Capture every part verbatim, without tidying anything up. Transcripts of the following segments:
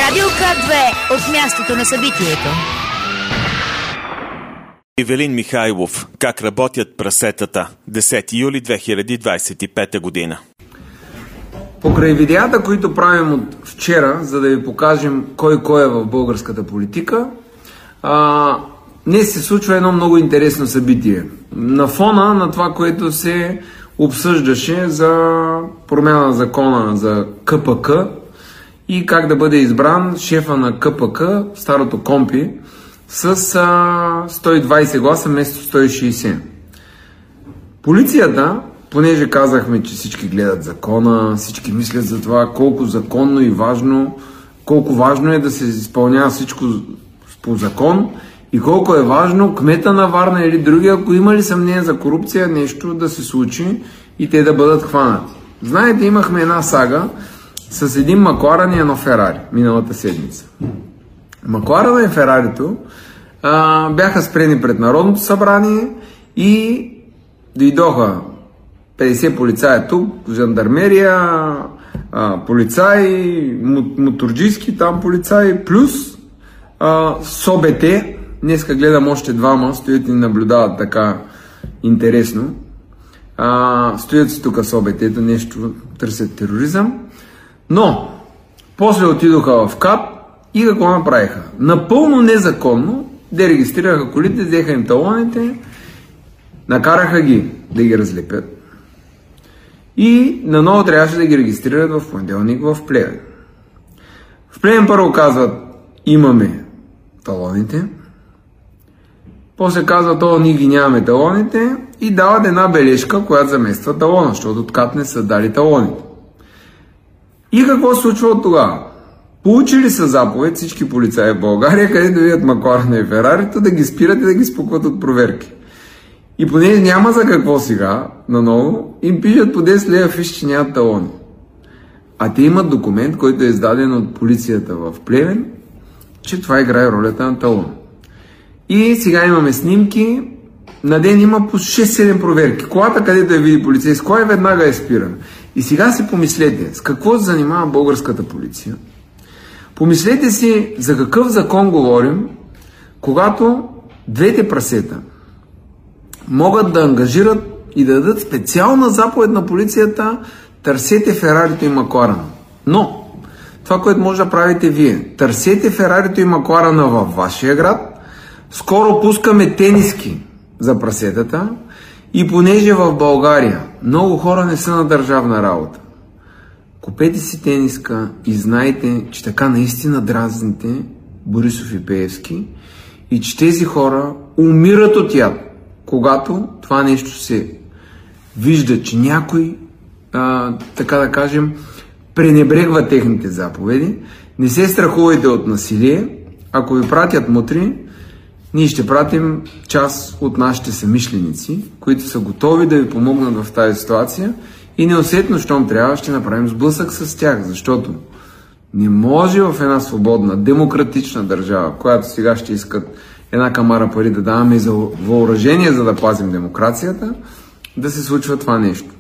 Радио К две от мястото на събитието. Ивелин Михайлов. Как работят прасетата? десети юли две хиляди двадесет и пета година. Покрай видеята, които правим от вчера, за да ви покажем кой кой е в българската политика, а, днес се случва едно много интересно събитие. На фона на това, което се обсъждаше за промяна на закона за К П К и как да бъде избран шефа на К П К, старото КОНПИ, с а, сто и двадесет гласа вместо сто и шейсет. Полицията, понеже казахме, че всички гледат закона, всички мислят за това колко законно и важно, колко важно е да се изпълнява всичко по закон и колко е важно кмета на Варна или други, ако имали съмнение за корупция, нещо да се случи и те да бъдат хванати. Знаете, имахме една сага с един Макларен и едно Ферари миналата седмица. Макларена и Ферарито а, бяха спрени пред Народното събрание и дойдоха петдесет полицаи тук, жандармерия, а, полицаи, моторджийски там полицаи, плюс а, с О Б Т. Днеска гледам още двама, стоят и наблюдават така интересно. А, стоят си тук с О Б Т-то, нещо търсят тероризъм. Но, после отидоха в КАП и какво направиха? Напълно незаконно дерегистрираха колите, взеха им талоните, накараха ги да ги разлепят и наново трябваше да ги регистрират в понеделник в Плевен. В Плевен първо казват, имаме талоните, после казват, о, ние ги нямаме талоните и дават една бележка, която замества талона, защото от КАТ не са дали талоните. И какво се случва от тогава? Получили са заповед всички полицаи в България, където видят Макларена и Ферарито, да ги спират и да ги спукват от проверки. И понеже няма за какво сега, наново, им пишат по десет лева фиш, че нямат талони. А те имат документ, който е издаден от полицията в Плевен, че това играе ролята на талон. И сега имаме снимки, на ден има по шест-седем проверки. Колата, където я види полицейски, кола веднага е спирана. И сега си помислете, с какво се занимава българската полиция? Помислете си за какъв закон говорим, когато двете прасета могат да ангажират и да дадат специална заповед на полицията, търсете Ферарито и Макларена. Но, това, което може да правите вие, търсете Ферарито и Макларена във вашия град, скоро пускаме тениски за прасетата и понеже в България много хора не са на държавна работа, купете си тениска и знайте, че така наистина дразните Борисов и Пеевски и че тези хора умират от яд, когато това нещо се вижда, че някой, а, така да кажем, пренебрегва техните заповеди. Не се страхувайте от насилие. Ако ви пратят мутри, ние ще пратим част от нашите съмишленици, които са готови да ви помогнат в тази ситуация и неусетно, щом трябва, ще направим сблъсък с тях, защото не може в една свободна, демократична държава, която сега ще искат една камара пари да даваме и за въоръжение, за да пазим демокрацията, да се случва това нещо.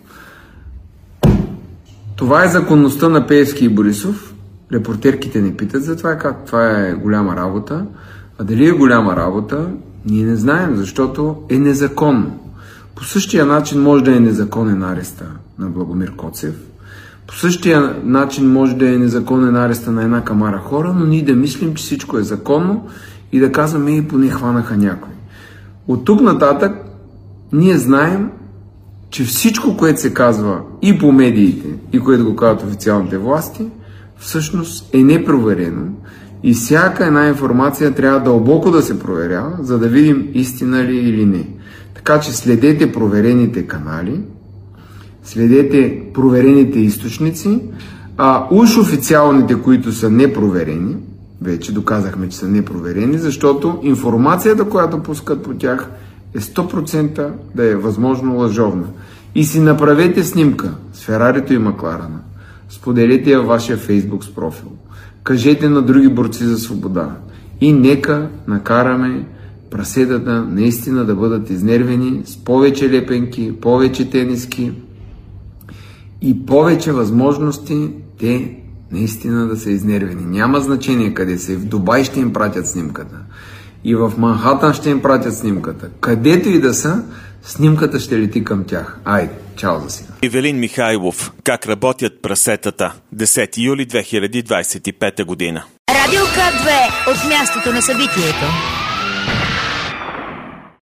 Това е законността на Пеевски и Борисов. Репортерките не питат за това, как това е голяма работа. А дали е голяма работа, ние не знаем, защото е незаконно. По същия начин може да е незаконен ареста на Благомир Коцев. По същия начин може да е незаконен ареста на една камара хора, но ние да мислим, че всичко е законно и да казваме и поне хванаха някой. От тук нататък ние знаем, че всичко, което се казва и по медиите, и което го казват официалните власти, всъщност е непроверено и всяка една информация трябва дълбоко да се проверява, за да видим истина ли или не. Така че следете проверените канали, следете проверените източници, а уж официалните, които са непроверени, вече доказахме, че са непроверени, защото информацията, която пускат по тях, е сто процента да е възможно лъжовна. И си направете снимка с Ферарито и Макларена. Споделете я във вашия Фейсбук профил. Кажете на други борци за свобода. И нека накараме прасетата наистина да бъдат изнервени с повече лепенки, повече тениски и повече възможности те Наистина да са изнервени. Няма значение къде са. И в Дубай ще им пратят снимката. И в Манхатън ще им пратят снимката. Където и да са, снимката ще лети към тях. Айде, чао за сега. Ивелин Михайлов. Как работят прасетата. десети юли две хиляди двадесет и пета година. Радио К две от мястото на събитието.